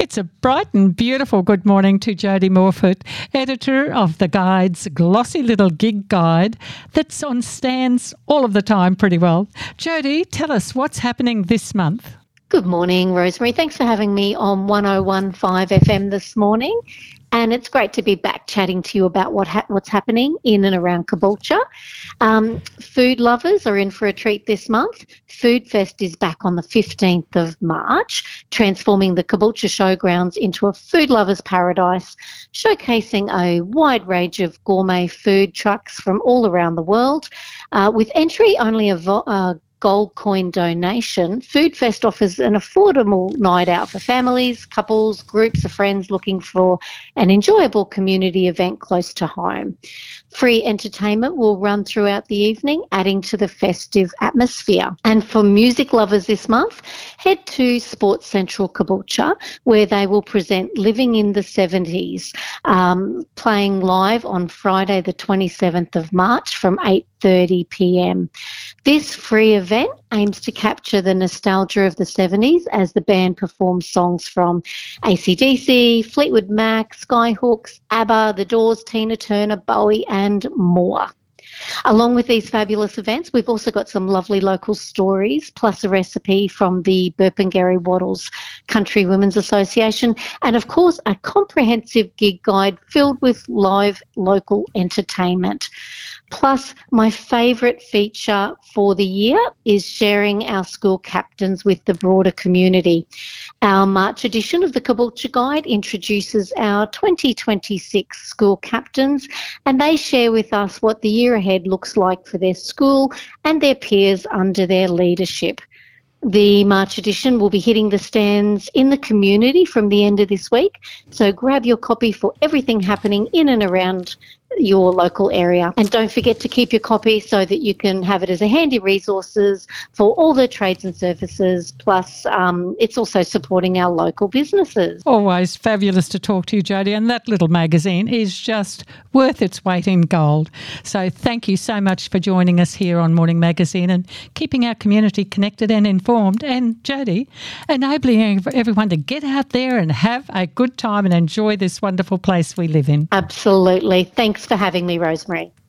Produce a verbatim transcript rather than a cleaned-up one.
It's a bright and beautiful good morning to Jody Morfitt, editor of the Guide's glossy little gig guide that's on stands all of the time pretty well. Jody, tell us what's happening this month. Good morning, Rosemary. Thanks for having me on one oh one point five F M this morning. And it's great to be back chatting to you about what ha- what's happening in and around Caboolture. Um, food lovers are in for a treat this month. Food Fest is back on the fifteenth of March, transforming the Caboolture Showgrounds into a food lover's paradise, showcasing a wide range of gourmet food trucks from all around the world. Uh, with entry only a vo- uh, gold coin donation, Food Fest offers an affordable night out for families, couples, groups of friends looking for an enjoyable community event close to home. Free entertainment will run throughout the evening, adding to the festive atmosphere. And for music lovers this month, head to Sports Central Caboolture, where they will present Living in the seventies, um, playing live on Friday the twenty-seventh of March from eight thirty p m. This free event aims to capture the nostalgia of the seventies as the band performs songs from A C D C, Fleetwood Mac, Skyhooks, ABBA, The Doors, Tina Turner, Bowie and more. Along with these fabulous events, we've also got some lovely local stories, plus a recipe from the Burpengary Wattles Country Women's Association, and of course a comprehensive gig guide filled with live local entertainment. Plus, my favourite feature for the year is sharing our school captains with the broader community. Our March edition of the Caboolture Guide introduces our twenty twenty-six school captains, and they share with us what the year ahead looks like for their school and their peers under their leadership. The March edition will be hitting the stands in the community from the end of this week, so grab your copy for everything happening in and around your local area. And don't forget to keep your copy so that you can have it as a handy resources for all the trades and services, plus um, it's also supporting our local businesses. Always fabulous to talk to you, Jody, and that little magazine is just worth its weight in gold. So thank you so much for joining us here on Morning Magazine and keeping our community connected and informed, and Jody, enabling everyone to get out there and have a good time and enjoy this wonderful place we live in. Absolutely. Thanks for having me, Rosemary.